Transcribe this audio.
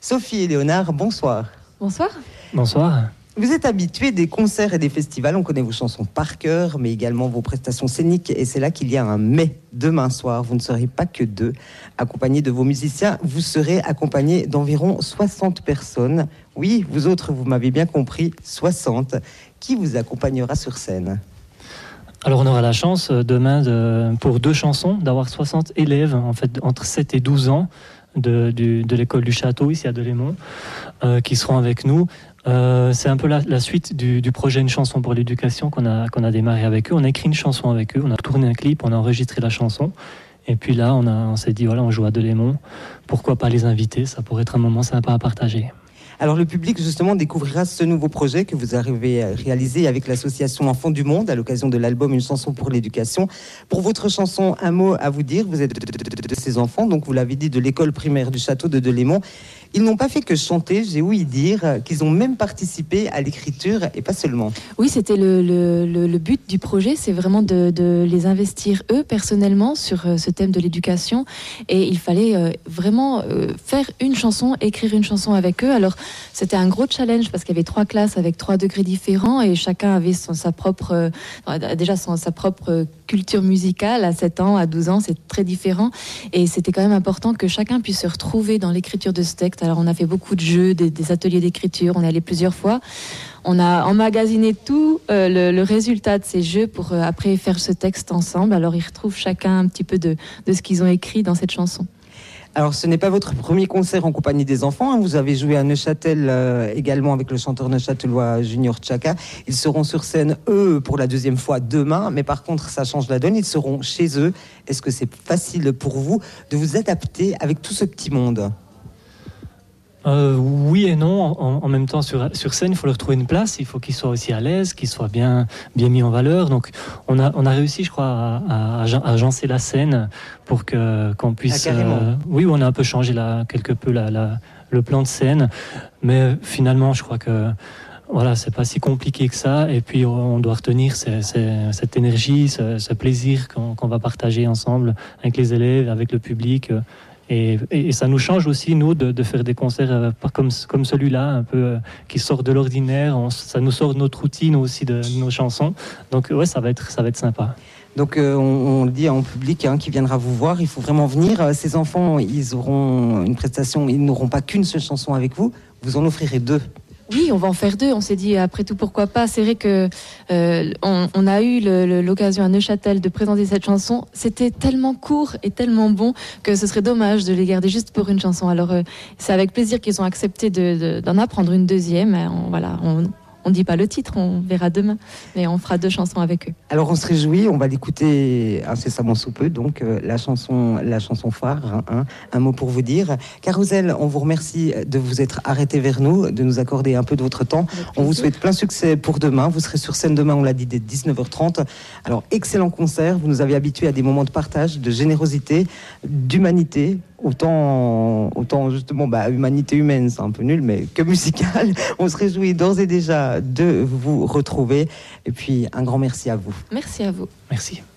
Sophie et Léonard, bonsoir. Bonsoir. Bonsoir. Vous êtes habitués des concerts et des festivals, on connaît vos chansons par cœur, mais également vos prestations scéniques. Et c'est là qu'il y a un mais. Demain soir, vous ne serez pas que deux. Accompagnés de vos musiciens, vous serez accompagnés d'environ 60 personnes. Oui, vous autres, vous m'avez bien compris, 60. Qui vous accompagnera sur scène ? Alors on aura la chance demain, pour 2 chansons, d'avoir 60 élèves, en fait, entre 7 et 12 ans, de l'école du Château, ici à Delémont, qui seront avec nous. C'est un peu la suite du projet Une chanson pour l'éducation qu'on a démarré avec eux. On a écrit une chanson avec eux, on a tourné un clip, on a enregistré la chanson. Et puis là, on s'est dit, voilà, on joue à Delémont. Pourquoi pas les inviter ? Ça pourrait être un moment sympa à partager. Alors le public justement découvrira ce nouveau projet que vous arrivez à réaliser avec l'association Enfants du Monde à l'occasion de l'album Une chanson pour l'éducation. Pour votre chanson, un mot à vous dire, vous êtes de ces enfants, donc vous l'avez dit, de l'école primaire du château de Delémont. Ils n'ont pas fait que chanter, j'ai ouï dire qu'ils ont même participé à l'écriture et pas seulement. Oui, c'était le but du projet, c'est vraiment de les investir eux personnellement sur ce thème de l'éducation. Et il fallait vraiment faire une chanson, écrire une chanson avec eux. Alors c'était un gros challenge parce qu'il y avait 3 classes avec 3 degrés différents et chacun avait sa propre culture musicale. À 7 ans, à 12 ans, c'est très différent. Et c'était quand même important que chacun puisse se retrouver dans l'écriture de ce texte. Alors on a fait beaucoup de jeux, des ateliers d'écriture, on est allé plusieurs fois. On a emmagasiné tout le résultat de ces jeux pour après faire ce texte ensemble. Alors ils retrouvent chacun un petit peu de ce qu'ils ont écrit dans cette chanson. Alors ce n'est pas votre premier concert en compagnie des enfants, hein. Vous avez joué à Neuchâtel également avec le chanteur neuchâtelois Junior Chaka. Ils seront sur scène, eux, pour la 2e fois demain, mais par contre ça change la donne, ils seront chez eux. Est-ce que c'est facile pour vous de vous adapter avec tout ce petit monde ? Oui et non. En même temps, sur scène, il faut leur trouver une place. Il faut qu'ils soient aussi à l'aise, qu'ils soient bien mis en valeur. Donc, on a réussi, je crois, à agencer la scène pour qu'on puisse. Oui, on a un peu changé quelque peu le plan de scène, mais finalement, je crois que. Voilà, c'est pas si compliqué que ça. Et puis, on doit retenir cette énergie, ce plaisir qu'on va partager ensemble avec les élèves, avec le public. Et ça nous change aussi, nous, de faire des concerts comme celui-là, un peu qui sort de l'ordinaire. Ça nous sort de notre routine aussi, de nos chansons. Donc, ouais, ça va être sympa. Donc, on le dit en public qui viendra vous voir, il faut vraiment venir. Ces enfants, ils auront une prestation, ils n'auront pas qu'une seule chanson avec vous. Vous en offrirez 2. Oui, on va en faire 2. On s'est dit, après tout, pourquoi pas. C'est vrai que on a eu l'occasion à Neuchâtel de présenter cette chanson. C'était tellement court et tellement bon que ce serait dommage de les garder juste pour une chanson. Alors, c'est avec plaisir qu'ils ont accepté d'en apprendre une 2e. On ne dit pas le titre, on verra demain, mais on fera 2 chansons avec eux. Alors on se réjouit, on va l'écouter incessamment sous peu, donc la chanson phare, un mot pour vous dire. Carousel, on vous remercie de vous être arrêté vers nous, de nous accorder un peu de votre temps. On vous souhaite plein succès pour demain. Vous serez sur scène demain, on l'a dit, dès 19h30. Alors excellent concert, vous nous avez habitués à des moments de partage, de générosité, d'humanité. Autant justement, humanité humaine, c'est un peu nul, mais que musicale. On se réjouit d'ores et déjà de vous retrouver. Et puis, un grand merci à vous. Merci à vous. Merci.